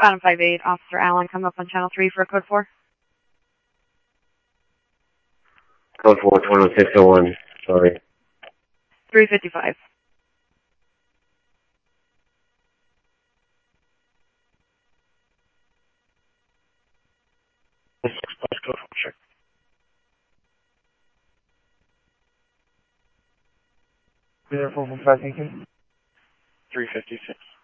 Adam 5-8, Officer Allen, come up on channel 3 for code 4. Code 4, 21601, sorry. 355. Code 4, check. 455, thank you. 356.